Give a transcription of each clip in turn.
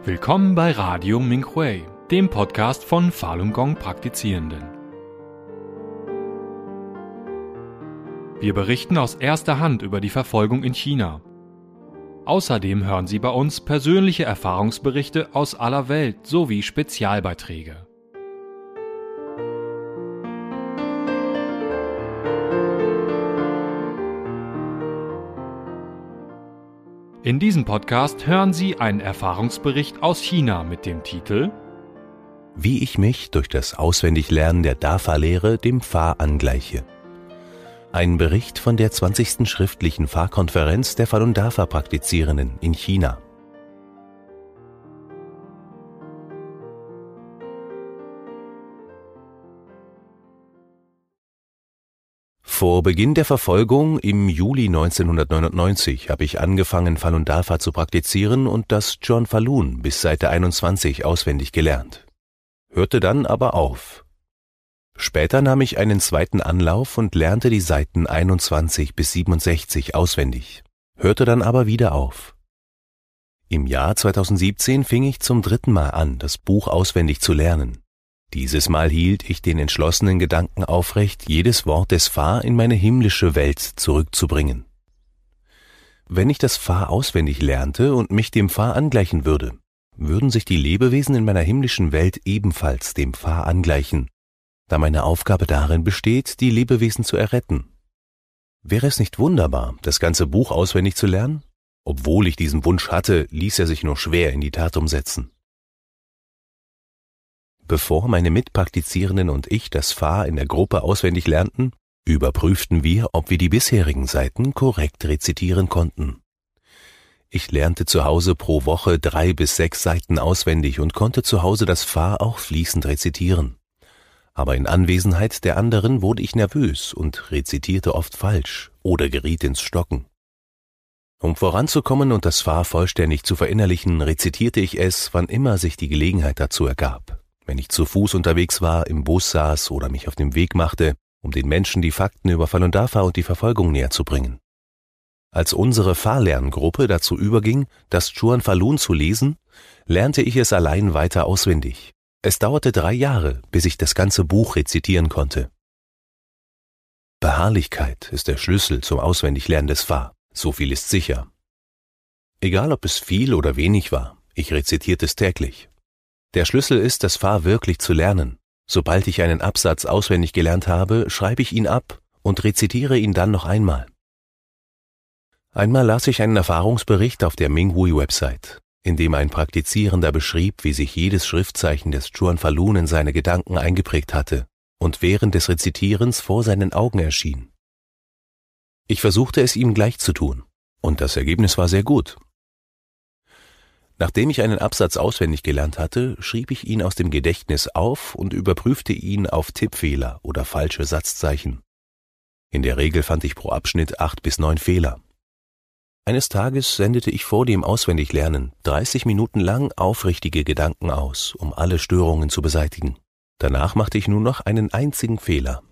Willkommen bei Radio Minhui, dem Podcast von Falun Gong Praktizierenden. Wir berichten aus erster Hand über die Verfolgung in China. Außerdem hören Sie bei uns persönliche Erfahrungsberichte aus aller Welt sowie Spezialbeiträge. In diesem Podcast hören Sie einen Erfahrungsbericht aus China mit dem Titel Wie ich mich durch das Auswendiglernen der Dafa-Lehre dem Fa angleiche. Ein Bericht von der 20. schriftlichen Fa-Konferenz der Falun Dafa-Praktizierenden in China. Vor Beginn der Verfolgung im Juli 1999 habe ich angefangen, Falun Dafa zu praktizieren und das Chuan Falun bis Seite 21 auswendig gelernt. Hörte dann aber auf. Später nahm ich einen zweiten Anlauf und lernte die Seiten 21 bis 67 auswendig. Hörte dann aber wieder auf. Im Jahr 2017 fing ich zum dritten Mal an, das Buch auswendig zu lernen. Dieses Mal hielt ich den entschlossenen Gedanken aufrecht, jedes Wort des Fa in meine himmlische Welt zurückzubringen. Wenn ich das Fa auswendig lernte und mich dem Fa angleichen würde, würden sich die Lebewesen in meiner himmlischen Welt ebenfalls dem Fa angleichen, da meine Aufgabe darin besteht, die Lebewesen zu erretten. Wäre es nicht wunderbar, das ganze Buch auswendig zu lernen? Obwohl ich diesen Wunsch hatte, ließ er sich nur schwer in die Tat umsetzen. Bevor meine Mitpraktizierenden und ich das Fa in der Gruppe auswendig lernten, überprüften wir, ob wir die bisherigen Seiten korrekt rezitieren konnten. Ich lernte zu Hause pro Woche 3 bis 6 Seiten auswendig und konnte zu Hause das Fa auch fließend rezitieren. Aber in Anwesenheit der anderen wurde ich nervös und rezitierte oft falsch oder geriet ins Stocken. Um voranzukommen und das Fa vollständig zu verinnerlichen, rezitierte ich es, wann immer sich die Gelegenheit dazu ergab. Wenn ich zu Fuß unterwegs war, im Bus saß oder mich auf den Weg machte, um den Menschen die Fakten über Falun Dafa und die Verfolgung näher zu bringen. Als unsere Fa-Lerngruppe dazu überging, das Chuan Falun zu lesen, lernte ich es allein weiter auswendig. Es dauerte 3 Jahre, bis ich das ganze Buch rezitieren konnte. Beharrlichkeit ist der Schlüssel zum Auswendiglernen des Fa, so viel ist sicher. Egal ob es viel oder wenig war, ich rezitierte es täglich. Der Schlüssel ist, das Fa wirklich zu lernen. Sobald ich einen Absatz auswendig gelernt habe, schreibe ich ihn ab und rezitiere ihn dann noch einmal. Einmal las ich einen Erfahrungsbericht auf der Minhui-Website, in dem ein Praktizierender beschrieb, wie sich jedes Schriftzeichen des Chuan Falun in seine Gedanken eingeprägt hatte und während des Rezitierens vor seinen Augen erschien. Ich versuchte es ihm gleich zu tun, und das Ergebnis war sehr gut. Nachdem ich einen Absatz auswendig gelernt hatte, schrieb ich ihn aus dem Gedächtnis auf und überprüfte ihn auf Tippfehler oder falsche Satzzeichen. In der Regel fand ich pro Abschnitt 8 bis 9 Fehler. Eines Tages sendete ich vor dem Auswendiglernen 30 Minuten lang aufrichtige Gedanken aus, um alle Störungen zu beseitigen. Danach machte ich nur noch einen einzigen Fehler.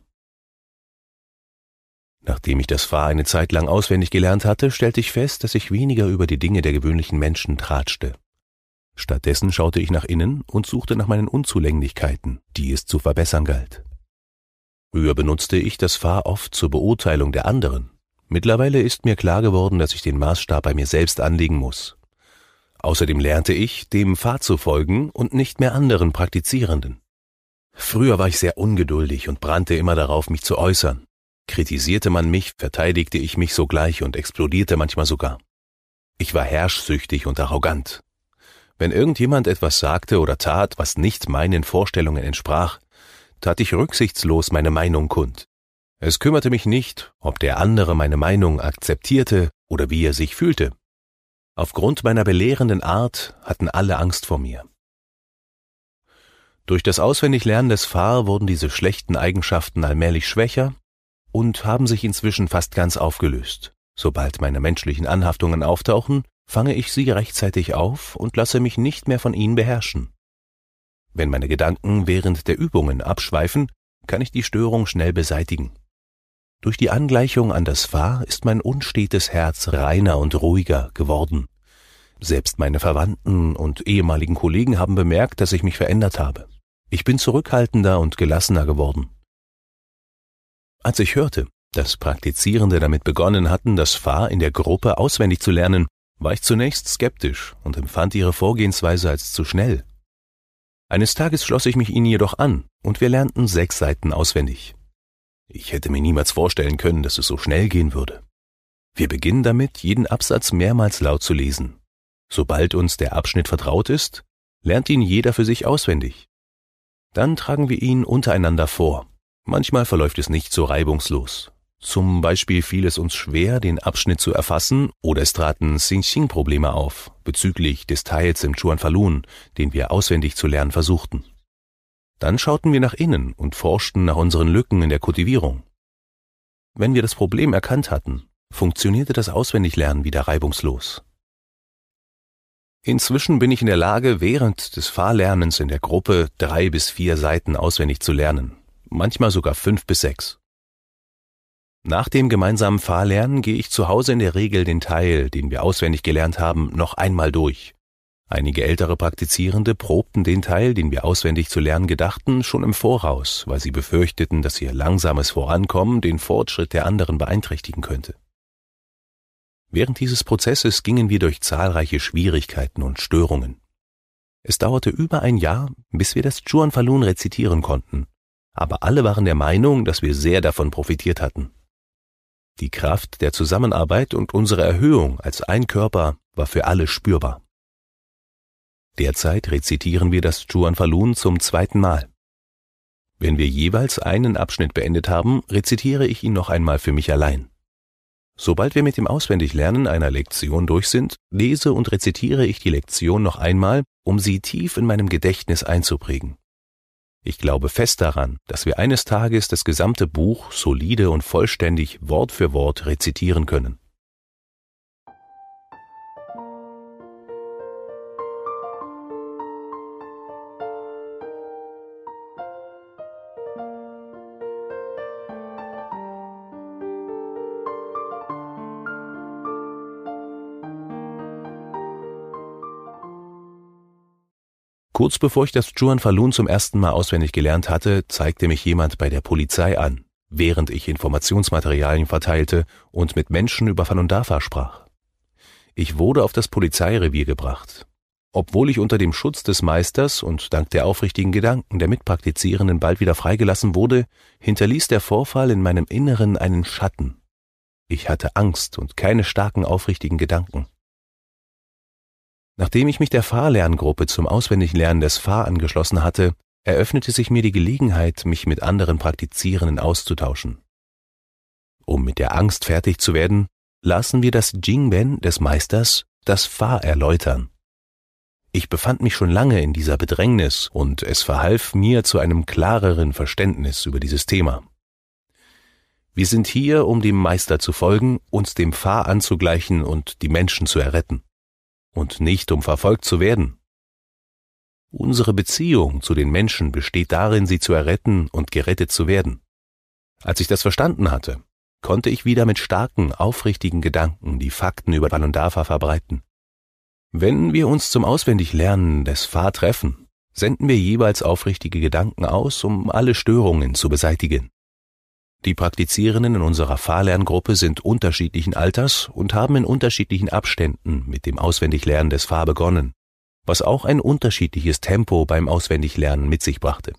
Nachdem ich das Fa eine Zeit lang auswendig gelernt hatte, stellte ich fest, dass ich weniger über die Dinge der gewöhnlichen Menschen tratschte. Stattdessen schaute ich nach innen und suchte nach meinen Unzulänglichkeiten, die es zu verbessern galt. Früher benutzte ich das Fa oft zur Beurteilung der anderen. Mittlerweile ist mir klar geworden, dass ich den Maßstab bei mir selbst anlegen muss. Außerdem lernte ich, dem Fa zu folgen und nicht mehr anderen Praktizierenden. Früher war ich sehr ungeduldig und brannte immer darauf, mich zu äußern. Kritisierte man mich, verteidigte ich mich sogleich und explodierte manchmal sogar. Ich war herrschsüchtig und arrogant. Wenn irgendjemand etwas sagte oder tat, was nicht meinen Vorstellungen entsprach, tat ich rücksichtslos meine Meinung kund. Es kümmerte mich nicht, ob der andere meine Meinung akzeptierte oder wie er sich fühlte. Aufgrund meiner belehrenden Art hatten alle Angst vor mir. Durch das Auswendiglernen des Fa wurden diese schlechten Eigenschaften allmählich schwächer und haben sich inzwischen fast ganz aufgelöst. Sobald meine menschlichen Anhaftungen auftauchen, fange ich sie rechtzeitig auf und lasse mich nicht mehr von ihnen beherrschen. Wenn meine Gedanken während der Übungen abschweifen, kann ich die Störung schnell beseitigen. Durch die Angleichung an das Fa ist mein unstetes Herz reiner und ruhiger geworden. Selbst meine Verwandten und ehemaligen Kollegen haben bemerkt, dass ich mich verändert habe. Ich bin zurückhaltender und gelassener geworden. Als ich hörte, dass Praktizierende damit begonnen hatten, das Fa in der Gruppe auswendig zu lernen, war ich zunächst skeptisch und empfand ihre Vorgehensweise als zu schnell. Eines Tages schloss ich mich ihnen jedoch an und wir lernten 6 Seiten auswendig. Ich hätte mir niemals vorstellen können, dass es so schnell gehen würde. Wir beginnen damit, jeden Absatz mehrmals laut zu lesen. Sobald uns der Abschnitt vertraut ist, lernt ihn jeder für sich auswendig. Dann tragen wir ihn untereinander vor. Manchmal verläuft es nicht so reibungslos. Zum Beispiel fiel es uns schwer, den Abschnitt zu erfassen, oder es traten Xing-Probleme auf, bezüglich des Teils im Chuan Falun, den wir auswendig zu lernen versuchten. Dann schauten wir nach innen und forschten nach unseren Lücken in der Kultivierung. Wenn wir das Problem erkannt hatten, funktionierte das Auswendiglernen wieder reibungslos. Inzwischen bin ich in der Lage, während des Fahrlernens in der Gruppe 3 bis 4 Seiten auswendig zu lernen, manchmal sogar 5 bis 6. Nach dem gemeinsamen Fahrlernen gehe ich zu Hause in der Regel den Teil, den wir auswendig gelernt haben, noch einmal durch. Einige ältere Praktizierende probten den Teil, den wir auswendig zu lernen gedachten, schon im Voraus, weil sie befürchteten, dass ihr langsames Vorankommen den Fortschritt der anderen beeinträchtigen könnte. Während dieses Prozesses gingen wir durch zahlreiche Schwierigkeiten und Störungen. Es dauerte über ein Jahr, bis wir das Chuan Falun rezitieren konnten, aber alle waren der Meinung, dass wir sehr davon profitiert hatten. Die Kraft der Zusammenarbeit und unsere Erhöhung als ein Körper war für alle spürbar. Derzeit rezitieren wir das Chuan Falun zum 2. Mal. Wenn wir jeweils einen Abschnitt beendet haben, rezitiere ich ihn noch einmal für mich allein. Sobald wir mit dem Auswendiglernen einer Lektion durch sind, lese und rezitiere ich die Lektion noch einmal, um sie tief in meinem Gedächtnis einzuprägen. Ich glaube fest daran, dass wir eines Tages das gesamte Buch solide und vollständig Wort für Wort rezitieren können. Kurz bevor ich das Chuan Falun zum ersten Mal auswendig gelernt hatte, zeigte mich jemand bei der Polizei an, während ich Informationsmaterialien verteilte und mit Menschen über Falun Dafa sprach. Ich wurde auf das Polizeirevier gebracht. Obwohl ich unter dem Schutz des Meisters und dank der aufrichtigen Gedanken der Mitpraktizierenden bald wieder freigelassen wurde, hinterließ der Vorfall in meinem Inneren einen Schatten. Ich hatte Angst und keine starken aufrichtigen Gedanken. Nachdem ich mich der Fahrlerngruppe zum Auswendiglernen des Fa angeschlossen hatte, eröffnete sich mir die Gelegenheit, mich mit anderen Praktizierenden auszutauschen. Um mit der Angst fertig zu werden, lasen wir das Jingben des Meisters, das Fa erläutern. Ich befand mich schon lange in dieser Bedrängnis und es verhalf mir zu einem klareren Verständnis über dieses Thema. Wir sind hier, um dem Meister zu folgen, uns dem Fa anzugleichen und die Menschen zu erretten. Und nicht, um verfolgt zu werden. Unsere Beziehung zu den Menschen besteht darin, sie zu erretten und gerettet zu werden. Als ich das verstanden hatte, konnte ich wieder mit starken, aufrichtigen Gedanken die Fakten über Falun Dafa verbreiten. Wenn wir uns zum Auswendiglernen des Fa treffen, senden wir jeweils aufrichtige Gedanken aus, um alle Störungen zu beseitigen. Die Praktizierenden in unserer Fahrlerngruppe sind unterschiedlichen Alters und haben in unterschiedlichen Abständen mit dem Auswendiglernen des Fa begonnen, was auch ein unterschiedliches Tempo beim Auswendiglernen mit sich brachte.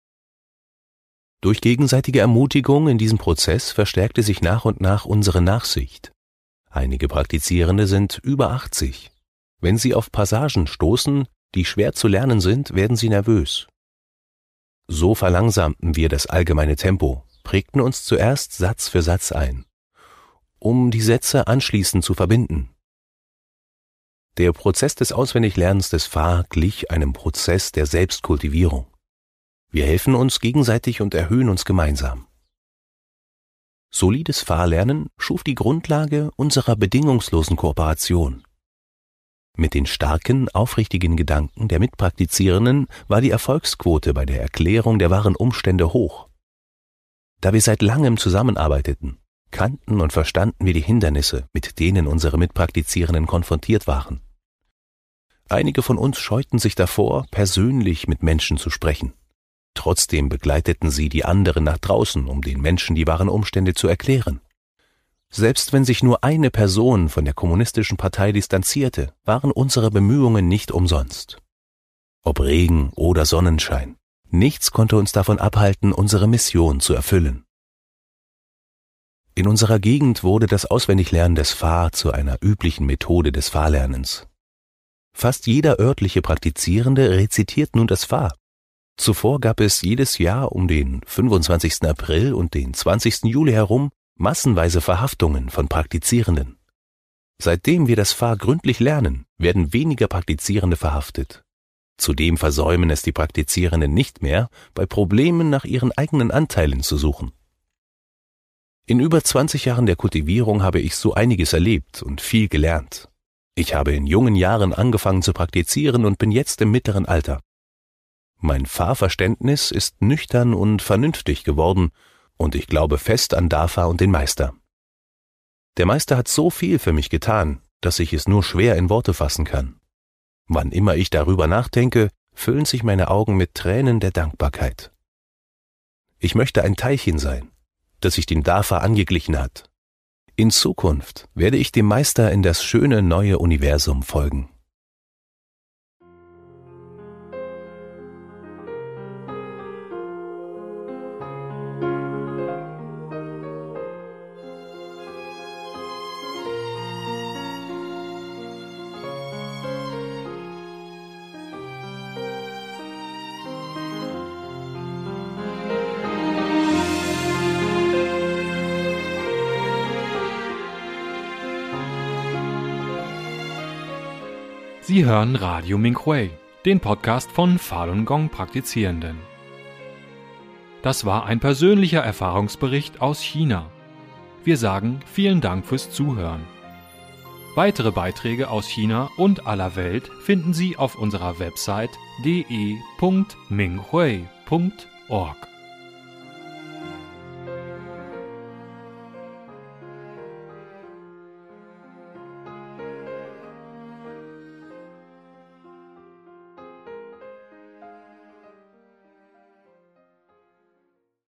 Durch gegenseitige Ermutigung in diesem Prozess verstärkte sich nach und nach unsere Nachsicht. Einige Praktizierende sind über 80. Wenn sie auf Passagen stoßen, die schwer zu lernen sind, werden sie nervös. So verlangsamten wir das allgemeine Tempo, prägten uns zuerst Satz für Satz ein, um die Sätze anschließend zu verbinden. Der Prozess des Auswendiglernens des Fa glich einem Prozess der Selbstkultivierung. Wir helfen uns gegenseitig und erhöhen uns gemeinsam. Solides Fahrlernen schuf die Grundlage unserer bedingungslosen Kooperation. Mit den starken, aufrichtigen Gedanken der Mitpraktizierenden war die Erfolgsquote bei der Erklärung der wahren Umstände hoch. Da wir seit langem zusammenarbeiteten, kannten und verstanden wir die Hindernisse, mit denen unsere Mitpraktizierenden konfrontiert waren. Einige von uns scheuten sich davor, persönlich mit Menschen zu sprechen. Trotzdem begleiteten sie die anderen nach draußen, um den Menschen die wahren Umstände zu erklären. Selbst wenn sich nur eine Person von der kommunistischen Partei distanzierte, waren unsere Bemühungen nicht umsonst. Ob Regen oder Sonnenschein, nichts konnte uns davon abhalten, unsere Mission zu erfüllen. In unserer Gegend wurde das Auswendiglernen des Fa zu einer üblichen Methode des Fa-Lernens. Fast jeder örtliche Praktizierende rezitiert nun das Fa. Zuvor gab es jedes Jahr um den 25. April und den 20. Juli herum massenweise Verhaftungen von Praktizierenden. Seitdem wir das Fa gründlich lernen, werden weniger Praktizierende verhaftet. Zudem versäumen es die Praktizierenden nicht mehr, bei Problemen nach ihren eigenen Anteilen zu suchen. In über 20 Jahren der Kultivierung habe ich so einiges erlebt und viel gelernt. Ich habe in jungen Jahren angefangen zu praktizieren und bin jetzt im mittleren Alter. Mein Fa-Verständnis ist nüchtern und vernünftig geworden und ich glaube fest an Dafa und den Meister. Der Meister hat so viel für mich getan, dass ich es nur schwer in Worte fassen kann. Wann immer ich darüber nachdenke, füllen sich meine Augen mit Tränen der Dankbarkeit. Ich möchte ein Teilchen sein, das sich dem Dafa angeglichen hat. In Zukunft werde ich dem Meister in das schöne neue Universum folgen. Sie hören Radio Minhui, den Podcast von Falun Gong Praktizierenden. Das war ein persönlicher Erfahrungsbericht aus China. Wir sagen vielen Dank fürs Zuhören. Weitere Beiträge aus China und aller Welt finden Sie auf unserer Website de.minghui.org.